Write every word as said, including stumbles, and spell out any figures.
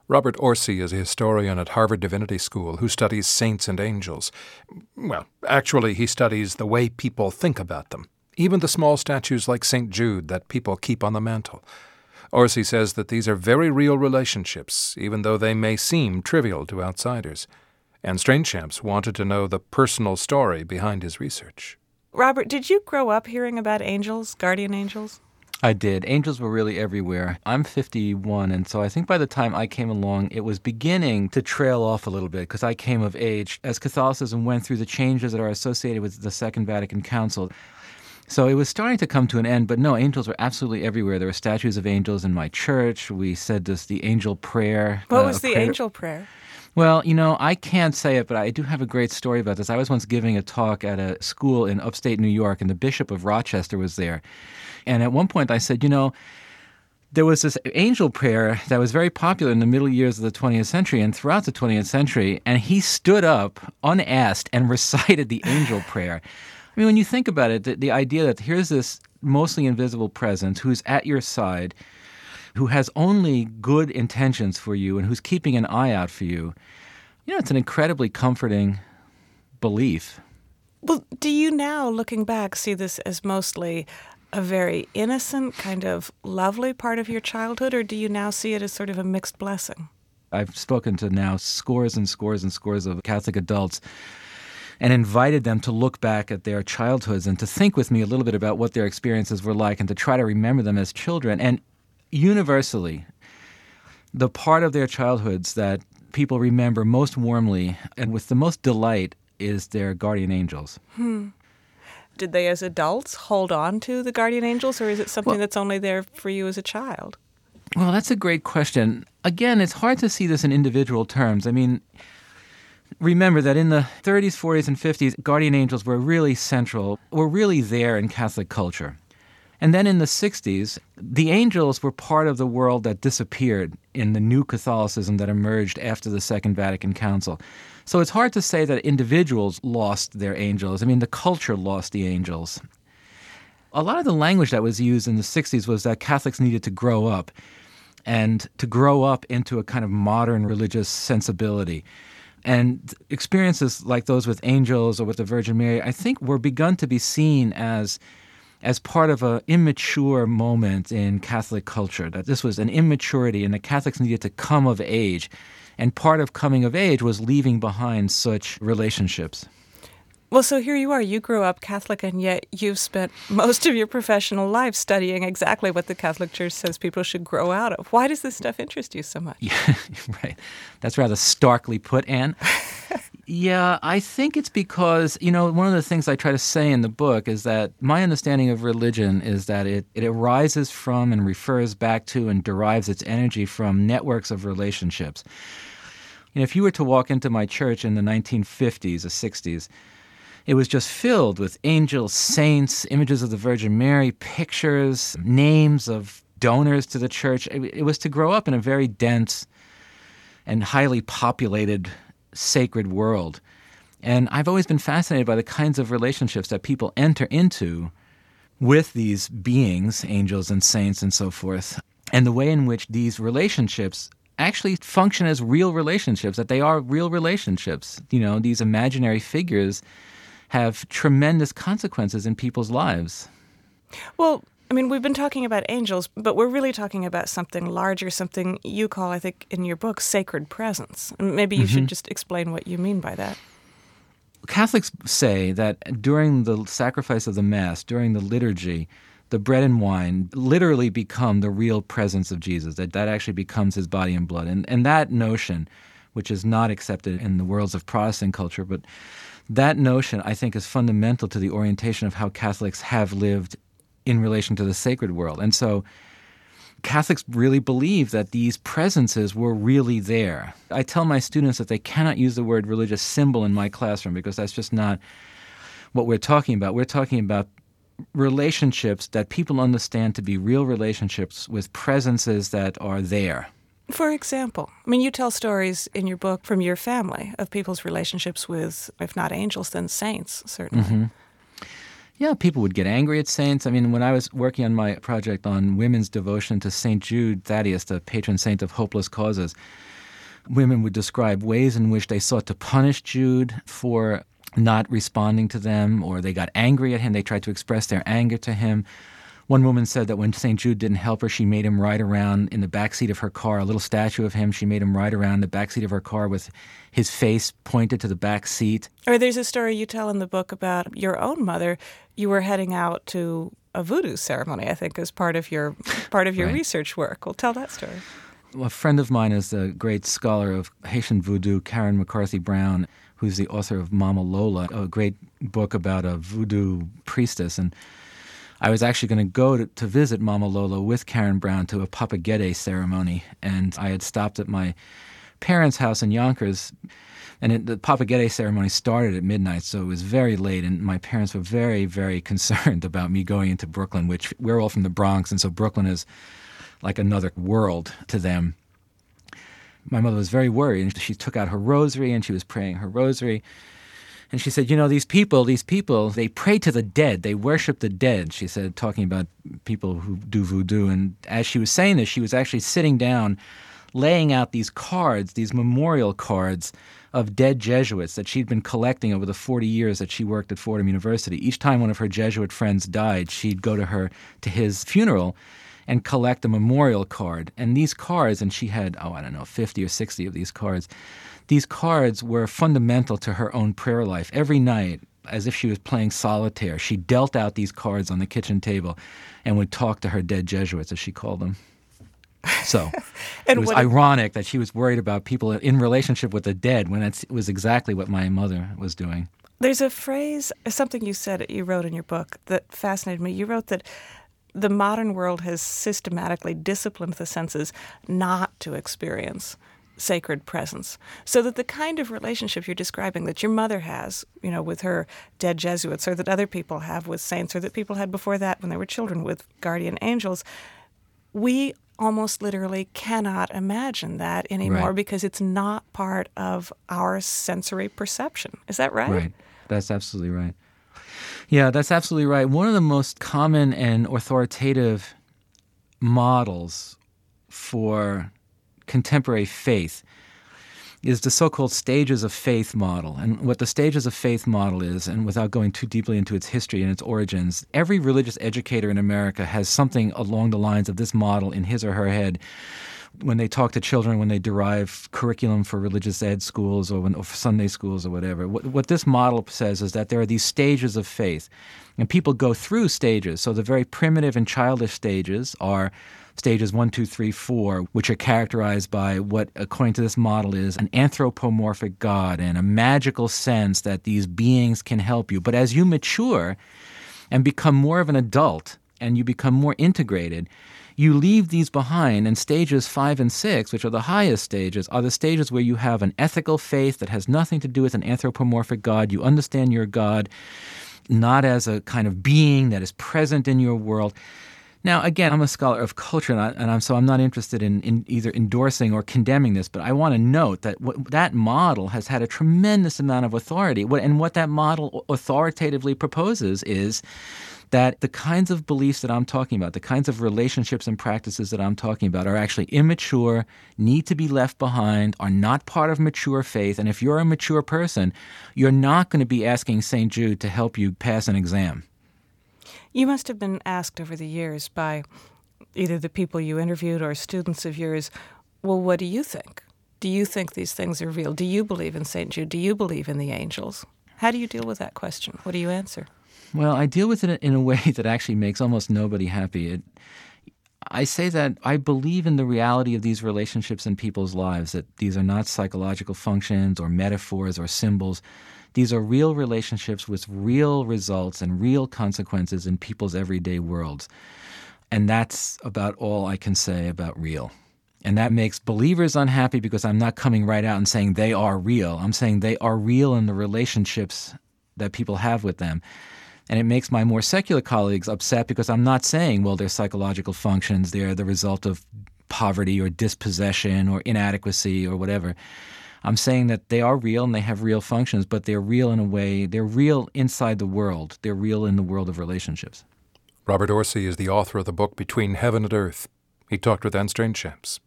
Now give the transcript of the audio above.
Robert Orsi is a historian at Harvard Divinity School who studies saints and angels. Well, actually, he studies the way people think about them, even the small statues like Saint Jude that people keep on the mantle. Orsi says that these are very real relationships, even though they may seem trivial to outsiders. And Strainchamps wanted to know the personal story behind his research. Robert, did you grow up hearing about angels, guardian angels? I did. Angels were really everywhere. I'm fifty-one, and so I think by the time I came along, it was beginning to trail off a little bit because I came of age as Catholicism went through the changes that are associated with the Second Vatican Council. So it was starting to come to an end, but no, angels were absolutely everywhere. There were statues of angels in my church. We said this, the angel prayer. What uh, was the prayer. angel prayer? Well, you know, I can't say it, but I do have a great story about this. I was once giving a talk at a school in upstate New York, and the Bishop of Rochester was there. And at one point I said, you know, there was this angel prayer that was very popular in the middle years of the twentieth century and throughout the twentieth century, and he stood up unasked and recited the angel prayer. I mean, when you think about it, the, the idea that here's this mostly invisible presence who's at your side, who has only good intentions for you and who's keeping an eye out for you, you know, it's an incredibly comforting belief. Well, do you now, looking back, see this as mostly a very innocent, kind of lovely part of your childhood, or do you now see it as sort of a mixed blessing? I've spoken to now scores and scores and scores of Catholic adults and invited them to look back at their childhoods and to think with me a little bit about what their experiences were like and to try to remember them as children. And universally, the part of their childhoods that people remember most warmly and with the most delight is their guardian angels. Hmm. Did they, as adults, hold on to the guardian angels, or is it something well, that's only there for you as a child? Well, that's a great question. Again, it's hard to see this in individual terms. I mean, remember that in the thirties, forties, and fifties, guardian angels were really central, were really there in Catholic culture. And then in the sixties, the angels were part of the world that disappeared in the new Catholicism that emerged after the Second Vatican Council. So it's hard to say that individuals lost their angels. I mean, the culture lost the angels. A lot of the language that was used in the sixties was that Catholics needed to grow up and to grow up into a kind of modern religious sensibility. And experiences like those with angels or with the Virgin Mary, I think, were begun to be seen as as part of an immature moment in Catholic culture, that this was an immaturity and that Catholics needed to come of age. And part of coming of age was leaving behind such relationships. Well, so here you are. You grew up Catholic, and yet you've spent most of your professional life studying exactly what the Catholic Church says people should grow out of. Why does this stuff interest you so much? Yeah, right. That's rather starkly put, Anne. Yeah, I think it's because, you know, one of the things I try to say in the book is that my understanding of religion is that it, it arises from and refers back to and derives its energy from networks of relationships. You know, if you were to walk into my church in the nineteen fifties or sixties, it was just filled with angels, saints, images of the Virgin Mary, pictures, names of donors to the church. It, it was to grow up in a very dense and highly populated sacred world. And I've always been fascinated by the kinds of relationships that people enter into with these beings, angels and saints and so forth, and the way in which these relationships actually function as real relationships, that they are real relationships. You know, these imaginary figures have tremendous consequences in people's lives. Well, I mean, we've been talking about angels, but we're really talking about something larger, something you call, I think, in your book, sacred presence. Maybe you mm-hmm. should just explain what you mean by that. Catholics say that during the sacrifice of the Mass, during the liturgy, the bread and wine literally become the real presence of Jesus, that that actually becomes his body and blood. And, and that notion, which is not accepted in the worlds of Protestant culture, but that notion, I think, is fundamental to the orientation of how Catholics have lived in relation to the sacred world. And so Catholics really believe that these presences were really there. I tell my students that they cannot use the word religious symbol in my classroom because that's just not what we're talking about. We're talking about relationships that people understand to be real relationships with presences that are there. For example, I mean, you tell stories in your book from your family of people's relationships with, if not angels, then saints, certainly. Mm-hmm. Yeah, people would get angry at saints. I mean, when I was working on my project on women's devotion to Saint Jude Thaddeus, the patron saint of hopeless causes, women would describe ways in which they sought to punish Jude for not responding to them, or they got angry at him. They tried to express their anger to him. One woman said that when Saint Jude didn't help her, she made him ride around in the backseat of her car, a little statue of him. She made him ride around in the backseat of her car with his face pointed to the back seat. Or there's a story you tell in the book about your own mother. You were heading out to a voodoo ceremony, I think, as part of your part of your Right. research work. Well, tell that story. A friend of mine is a great scholar of Haitian voodoo, Karen McCarthy Brown, who's the author of Mama Lola, a great book about a voodoo priestess. And I was actually going to go to, to visit Mama Lola with Karen Brown to a Papa Gede ceremony, and I had stopped at my parents' house in Yonkers, and it, the Papa Gede ceremony started at midnight, so it was very late, and my parents were very, very concerned about me going into Brooklyn, which we're all from the Bronx, and so Brooklyn is like another world to them. My mother was very worried, and she took out her rosary, and she was praying her rosary. And she said, you know, these people, these people, they pray to the dead. They worship the dead, she said, talking about people who do voodoo. And as she was saying this, she was actually sitting down, laying out these cards, these memorial cards of dead Jesuits that she'd been collecting over the forty years that she worked at Fordham University. Each time one of her Jesuit friends died, she'd go to her, to his funeral and collect a memorial card. And these cards, and she had, oh, I don't know, fifty or sixty of these cards, these cards were fundamental to her own prayer life. Every night, as if she was playing solitaire, she dealt out these cards on the kitchen table and would talk to her dead Jesuits, as she called them. So it was ironic that she was worried about people in relationship with the dead when it was exactly what my mother was doing. There's a phrase, something you said, you wrote in your book that fascinated me. You wrote that the modern world has systematically disciplined the senses not to experience sacred presence, so that the kind of relationship you're describing that your mother has, you know, with her dead Jesuits, or that other people have with saints, or that people had before that when they were children with guardian angels, we almost literally cannot imagine that anymore, right, because it's not part of our sensory perception. Is that right? Right. That's absolutely right. Yeah, that's absolutely right. One of the most common and authoritative models for contemporary faith is the so-called stages of faith model. And what the stages of faith model is, and without going too deeply into its history and its origins, every religious educator in America has something along the lines of this model in his or her head when they talk to children, when they derive curriculum for religious ed schools or, when, or for Sunday schools or whatever. What, what this model says is that there are these stages of faith, and people go through stages. So the very primitive and childish stages are stages one, two, three, four, which are characterized by what, according to this model, is an anthropomorphic God and a magical sense that these beings can help you. But as you mature and become more of an adult and you become more integrated, you leave these behind, and stages five and six, which are the highest stages, are the stages where you have an ethical faith that has nothing to do with an anthropomorphic God. You understand your God not as a kind of being that is present in your world. Now, again, I'm a scholar of culture, and, I, and I'm, so I'm not interested in, in either endorsing or condemning this, but I want to note that what, that model has had a tremendous amount of authority. What, and what that model authoritatively proposes is that the kinds of beliefs that I'm talking about, the kinds of relationships and practices that I'm talking about are actually immature, need to be left behind, are not part of mature faith. And if you're a mature person, you're not going to be asking Saint Jude to help you pass an exam. You must have been asked over the years by either the people you interviewed or students of yours, well, what do you think? Do you think these things are real? Do you believe in Saint Jude? Do you believe in the angels? How do you deal with that question? What do you answer? Well, I deal with it in a way that actually makes almost nobody happy. It, I say that I believe in the reality of these relationships in people's lives, that these are not psychological functions or metaphors or symbols. These are real relationships with real results and real consequences in people's everyday worlds. And that's about all I can say about real. And that makes believers unhappy because I'm not coming right out and saying they are real. I'm saying they are real in the relationships that people have with them. And it makes my more secular colleagues upset because I'm not saying, well, they're psychological functions, they're the result of poverty or dispossession or inadequacy or whatever. I'm saying that they are real and they have real functions, but they're real in a way, they're real inside the world. They're real in the world of relationships. Robert Orsi is the author of the book Between Heaven and Earth. He talked with Anne Strainchamps.